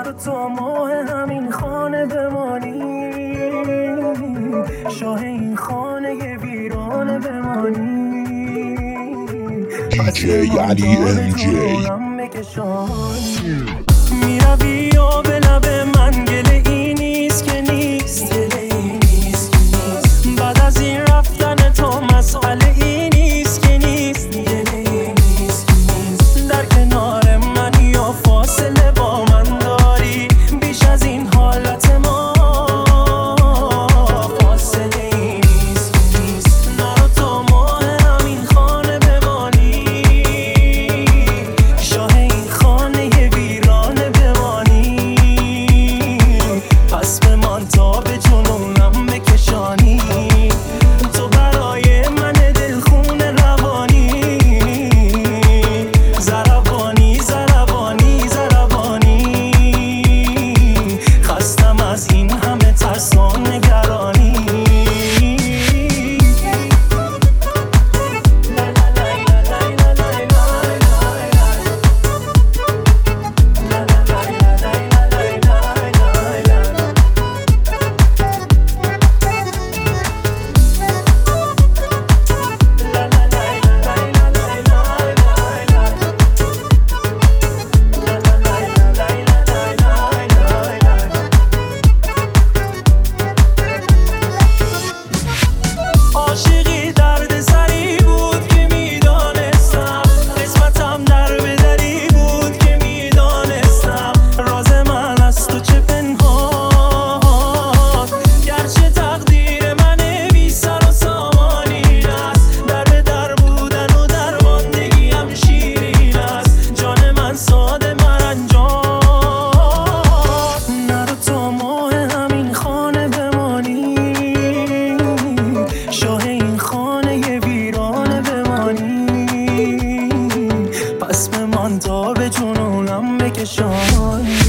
نرو تو ماه همین خانه بمانی، شاه این خانه ویرانه بمانی. DJ علی MJ میروی یا به لب من، گله ای نیست که نیست، بعد از این رفتن تو مسئله ای نیست که نیست، در کنار من یا فاصله با من داری، بیش از این حالت ما فاصله ای نیست، نرو تو ماه همین خانه بمانی، شاه این خانه ویرانه بمانی. پس بمان تا به جنونم بکشانی، تو برای من دلخون روانی، زربانی زربانی زربانی. خستم از این همه ترس و نگرانی. عاشقی درد سری بود که میدانستم، قسمتم در بدری بود که میدانستم، راز من از تو چه پنهان، گرچه تقدیر من بی سر و سامانی است، در به در بودن و درماندگیم شیرین است، جان من ساده مرنجان. نرو تو ماه همین خانه بمانی، شاه این خانه ویرانه بمانی. پس بمان تا به جنونم بکشانی.